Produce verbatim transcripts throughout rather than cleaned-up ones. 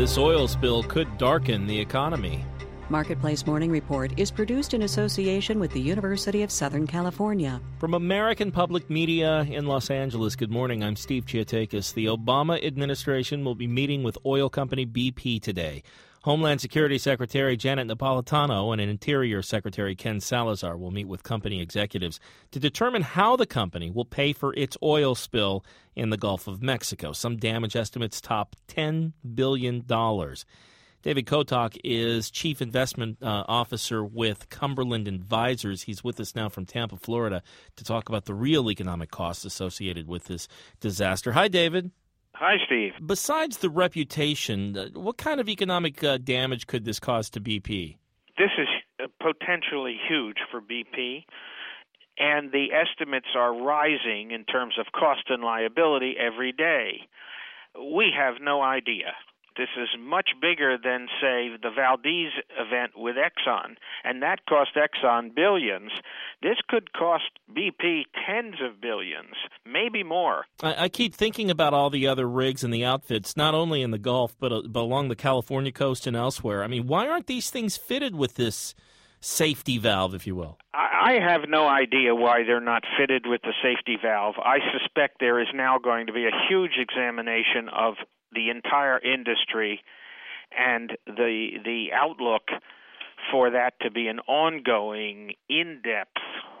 This oil spill could darken the economy. Marketplace Morning Report is produced in association with the University of Southern California. From American Public Media in Los Angeles, good morning. I'm Steve Chiatakis. The Obama administration will be meeting with oil company B P today. Homeland Security Secretary Janet Napolitano and Interior Secretary Ken Salazar will meet with company executives to determine how the company will pay for its oil spill in the Gulf of Mexico. Some damage estimates top ten billion dollars. David Kotok is Chief Investment uh, Officer with Cumberland Advisors. He's with us now from Tampa, Florida, to talk about the real economic costs associated with this disaster. Hi, David. Hi, Steve. Besides the reputation, uh, what kind of economic uh, damage could this cause to B P? This is potentially huge for B P, and the estimates are rising in terms of cost and liability every day. We have no idea. This is much bigger than, say, the Valdez event with Exxon, and that cost Exxon billions. This could cost B P tens of billions, maybe more. I, I keep thinking about all the other rigs and the outfits, not only in the Gulf, but, uh, but along the California coast and elsewhere. I mean, why aren't these things fitted with this safety valve, if you will? I have no idea why they're not fitted with the safety valve. I suspect there is now going to be a huge examination of the entire industry, and the the outlook for that to be an ongoing, in-depth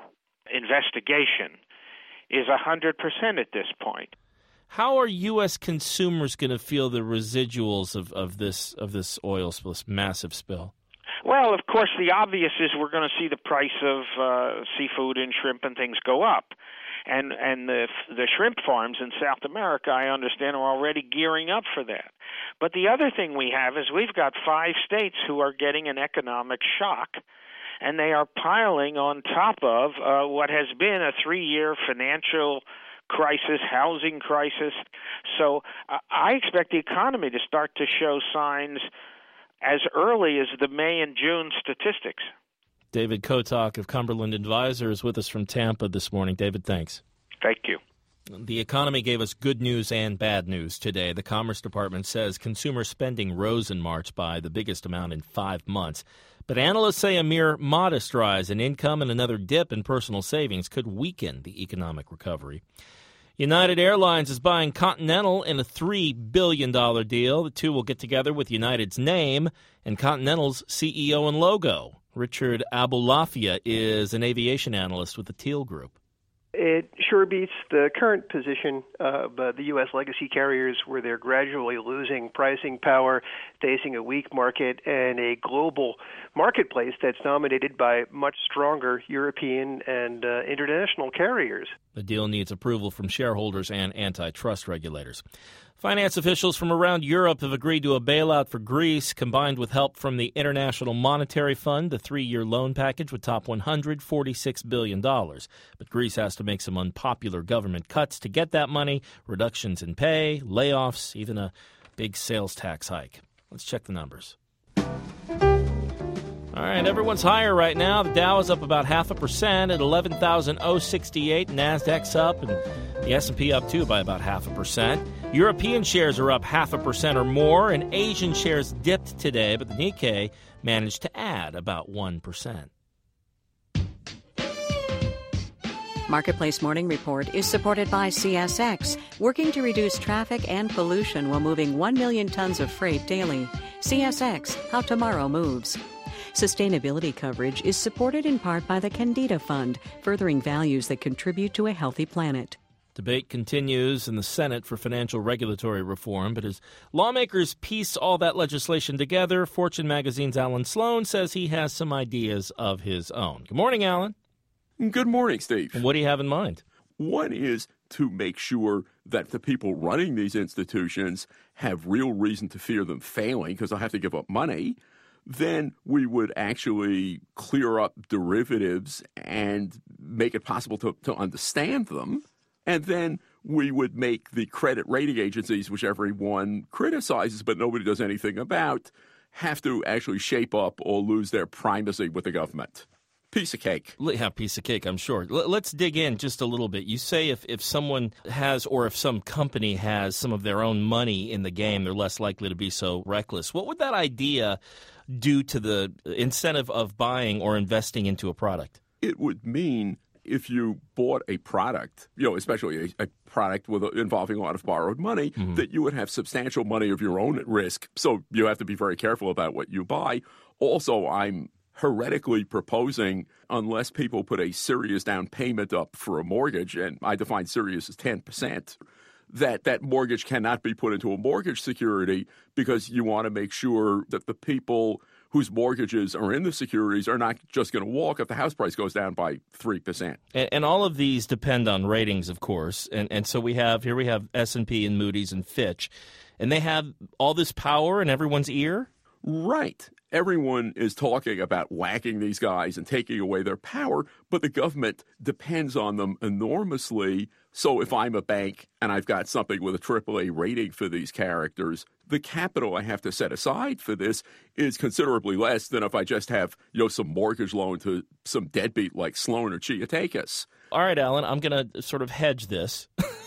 investigation is one hundred percent at this point. How are U S consumers going to feel the residuals of, of this of this oil spill, this massive spill? Well, of course, the obvious is we're going to see the price of uh, seafood and shrimp and things go up. And and the the shrimp farms in South America, I understand, are already gearing up for that. But the other thing we have is we've got five states who are getting an economic shock, and they are piling on top of uh, what has been a three-year financial crisis, housing crisis. So uh, I expect the economy to start to show signs as early as the May and June statistics. David Kotok of Cumberland Advisors with us from Tampa this morning. David, thanks. Thank you. The economy gave us good news and bad news today. The Commerce Department says consumer spending rose in March by the biggest amount in five months. But analysts say a mere modest rise in income and another dip in personal savings could weaken the economic recovery. United Airlines is buying Continental in a three billion dollars deal. The two will get together with United's name and Continental's C E O and logo. Richard Abulafia is an aviation analyst with the Teal Group. It sure beats the current position of uh, the U S legacy carriers, where they're gradually losing pricing power, facing a weak market and a global marketplace that's dominated by much stronger European and uh, international carriers. The deal needs approval from shareholders and antitrust regulators. Finance officials from around Europe have agreed to a bailout for Greece, combined with help from the International Monetary Fund. The three-year loan package would top one hundred forty-six billion dollars. But Greece has to make some unpopular government cuts to get that money, reductions in pay, layoffs, even a big sales tax hike. Let's check the numbers. All right, everyone's higher right now. The Dow is up about half a percent at eleven thousand sixty-eight. NASDAQ's up, and the S and P up, too, by about half a percent. European shares are up half a percent or more, and Asian shares dipped today, but the Nikkei managed to add about one percent. Marketplace Morning Report is supported by C S X, working to reduce traffic and pollution while moving one million tons of freight daily. C S X, how tomorrow moves. Sustainability coverage is supported in part by the Candida Fund, furthering values that contribute to a healthy planet. Debate continues in the Senate for financial regulatory reform, but as lawmakers piece all that legislation together, Fortune magazine's Alan Sloan says he has some ideas of his own. Good morning, Alan. Good morning, Steve. And what do you have in mind? One is to make sure that the people running these institutions have real reason to fear them failing because they'll have to give up money. Then we would actually clear up derivatives and make it possible to, to understand them. And then we would make the credit rating agencies, which everyone criticizes but nobody does anything about, have to actually shape up or lose their primacy with the government. piece of cake. Yeah, piece of cake, I'm sure. L- let's dig in just a little bit. You say if, if someone has or if some company has some of their own money in the game, they're less likely to be so reckless. What would that idea do to the incentive of buying or investing into a product? It would mean if you bought a product, you know, especially a, a product with a, involving a lot of borrowed money, mm-hmm. that you would have substantial money of your own at risk. So you have to be very careful about what you buy. Also, I'm heretically proposing, unless people put a serious down payment up for a mortgage, and I define serious as ten percent, that that mortgage cannot be put into a mortgage security, because you want to make sure that the people whose mortgages are in the securities are not just going to walk if the house price goes down by three percent. And, and all of these depend on ratings, of course. And, and so we have, here we have S and P and Moody's and Fitch, and they have all this power in everyone's ear? Right. Everyone is talking about whacking these guys and taking away their power, but the government depends on them enormously. So if I'm a bank and I've got something with a triple A rating for these characters, the capital I have to set aside for this is considerably less than if I just have, you know, some mortgage loan to some deadbeat like Sloan or Chiatakis. All right, Alan, I'm going to sort of hedge this.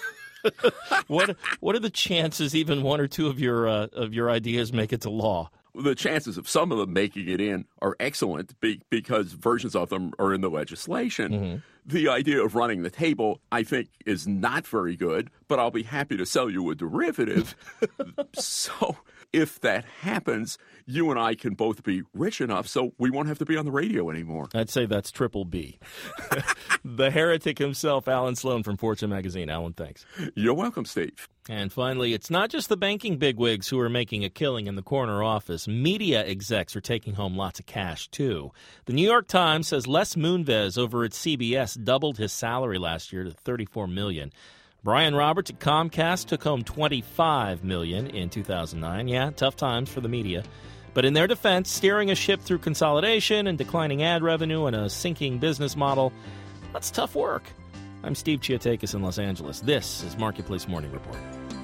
what what are the chances even one or two of your uh, of your ideas make it to law? The chances of some of them making it in are excellent be- because versions of them are in the legislation. Mm-hmm. The idea of running the table, I think, is not very good, but I'll be happy to sell you a derivative. So if that happens, you and I can both be rich enough so we won't have to be on the radio anymore. I'd say that's triple B. The heretic himself, Alan Sloan from Fortune Magazine. Alan, thanks. You're welcome, Steve. And finally, it's not just the banking bigwigs who are making a killing in the corner office. Media execs are taking home lots of cash, too. The New York Times says Les Moonves over at C B S doubled his salary last year to thirty-four million dollars. Brian Roberts at Comcast took home twenty-five million dollars in two thousand nine. Yeah, tough times for the media. But in their defense, steering a ship through consolidation and declining ad revenue and a sinking business model, that's tough work. I'm Steve Chiatakis in Los Angeles. This is Marketplace Morning Report.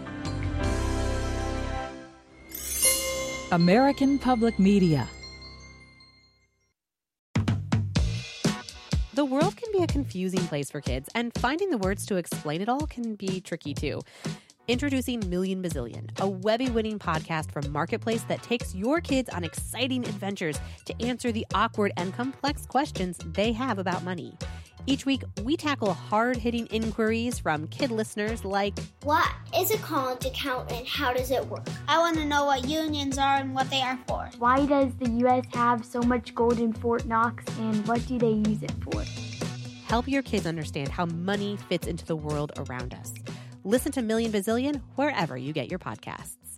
American Public Media. The world can be a confusing place for kids, and finding the words to explain it all can be tricky too. Introducing Million Bazillion, a Webby-winning podcast from Marketplace that takes your kids on exciting adventures to answer the awkward and complex questions they have about money. Each week, we tackle hard-hitting inquiries from kid listeners like, what is a college account and how does it work? I want to know what unions are and what they are for. Why does the U S have so much gold in Fort Knox and what do they use it for? Help your kids understand how money fits into the world around us. Listen to Million Bazillion wherever you get your podcasts.